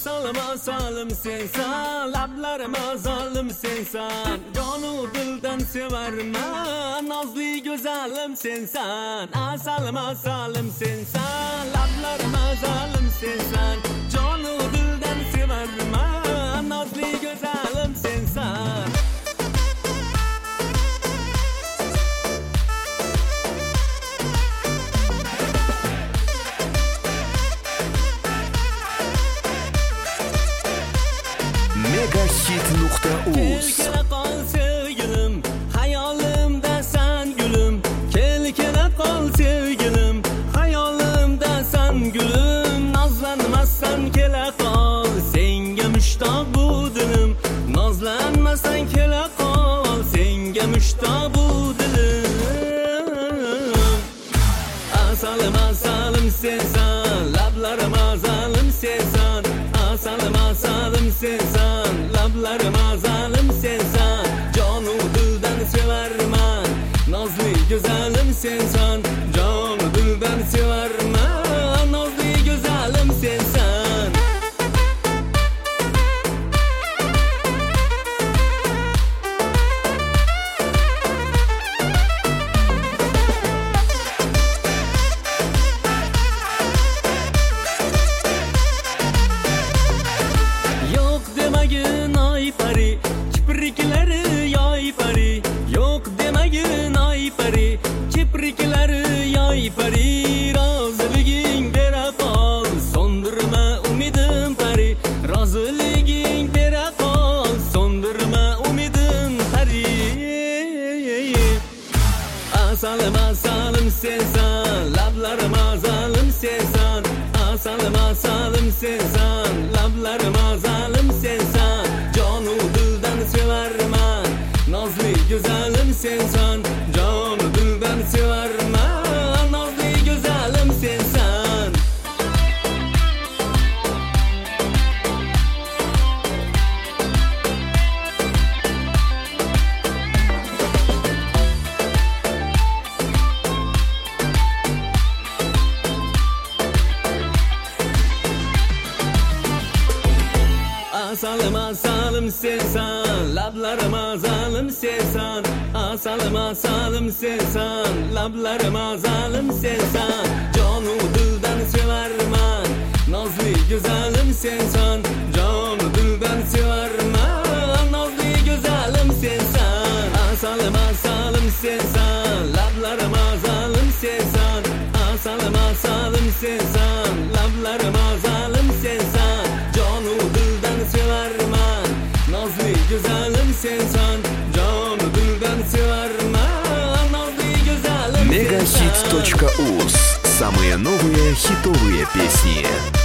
Asalım sensan, lablarıma zalim sensan. Canı dilden severman, nazlı güzelim sensan. Asalım sensan, lablarıma zalim sensan. Canı dilden severman, nazlı güzelim sensan. Megahit.uz Kele kal sevgilim, hayalimde sen gülüm. Kele kal sevgilim, hayalimde sen gülüm. Nazlanmazsan kele kal, senge müştaq bu dilim. Nazlanmazsan kele kal, senge müştaq bu dilim. Asalım sensan, lablarıma zalim sensan. Asalım sensan, lablarıma zalim sensan. Canı dilden severman, nazlı güzelim sensan. Canı dilden severman, nazlı güzelim sensan. Yok demegin ay pari, kiprikleri yay pari. Yok demegin ay pari, kiprikleri yay pari. Razılığın dere kal, sondurma umidim pari. Razılığın dere kal, sondurma umidim pari. Asalım sensan, lablarıma zalim sensan. Asalım sensan, lablarıma zalim sensan. Canı dilden severman, nazlı güzelim sensan. Canı dilden severman, nazlı güzelim sensan. Asalım sensan, lablarıma zalim sensan. Asalım sensan, lablarıma zalim sensan. Canı dilden severman, nazlı güzelim sensan. Canı dilden severman, nazlı güzelim sensan. Asalım sensan, lablarıma zalim sensan. Asalım sensan, lablarıma zalim sensan. Canı dilden severman, nazlı güzelim sensan. Canı dilden severman, nazlı güzelim sensan. Megahit.uz. Самые новые хитовые песни.